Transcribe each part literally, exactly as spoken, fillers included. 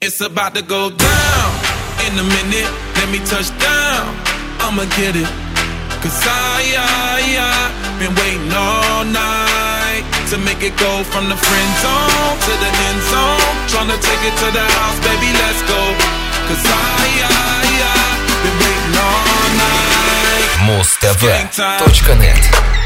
It's about to go down. In a minute, let me touch down. I'ma get it. Cause I, I, I been waiting all night to make it go from the friend zone to the end zone. Tryna take it to the house, baby, let's go. Cause I, I, I been waiting all night. муз тэ вэ точка нет.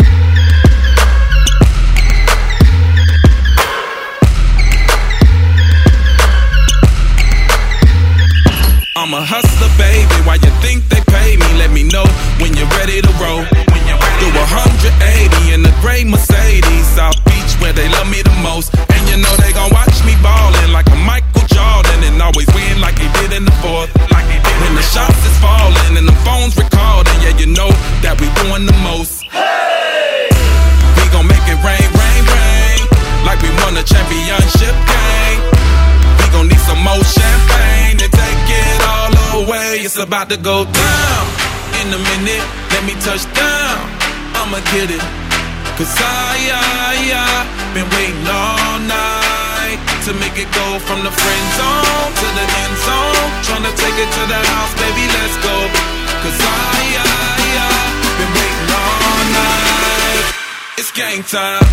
I'm a hustler, baby. Why you think they pay me? Let me know when you're ready to roll. Do one hundred eighty in the gray Mercedes, South Beach, where they love me the most. And you know they gon' watch me ballin' like a Michael Jordan and always win like he did in the fourth. Like he did when the shots is falling and the phones recording. Yeah, you know that we doing the most. Hey! We gon' make it rain, rain, rain, like we won a championship game. We gon' need some more champagne to take it all away. It's about to go down. In a minute, let me touch down. I'ma get it. Cause I, I, I been waiting all night to make it go from the friend zone to the end zone. Tryna take it to the house, baby, let's go. Cause I, I, I been waiting all night. It's game time.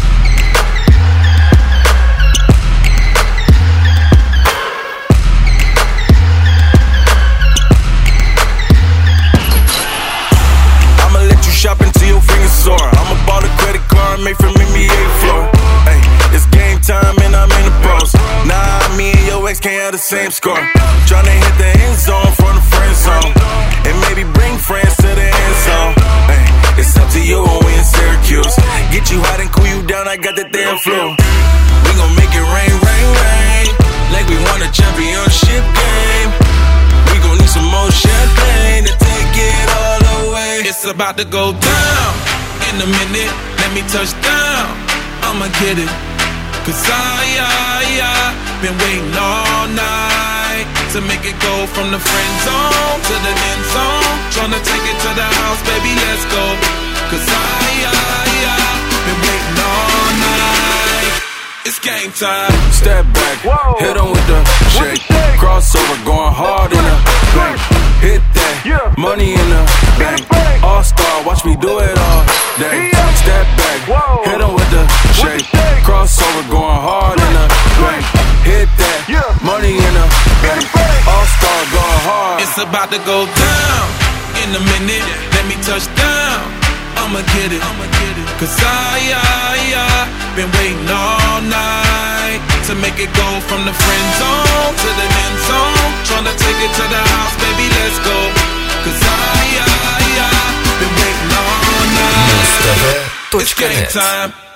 Shop until your fingers sore. I'ma bought a credit card made from N B A floor. Hey, it's game time and I'm in the pros. Nah, me and your ex can't have the same score. Tryna hit the end zone from the friend zone, and maybe bring friends to the end zone. Hey, it's up to you when we in Syracuse. Get you hot and cool you down, I got that damn flu. We gon' make it rain, rain, rain, like we won a championship game. We gon' need some more champagne to take it all away. It's about to go down. In a minute, let me touch down. I'ma get it. Cause I, I, I been waiting all night to make it go from the friend zone to the end zone. Tryna take it to the house, baby, let's go. Cause I, I, I been waiting all night. It's game time. Step back, whoa. Hit him with the shake. Crossover, going hard in the bank. Hit that, yeah. Money in the bank. All-star, watch me do it all day. Step back, whoa. Hit him with the shake. Crossover, going hard in the bank. Hit that, yeah. Money in the bank. All-star, going hard. It's about to go down. In a minute, let me touch down. I'ma get it. Cause I, I, I been waiting all night to make it go from the friend zone to the end zone. Tryna take it to the house, baby, let's go. Cause I, I, I been waiting all night. It's game time.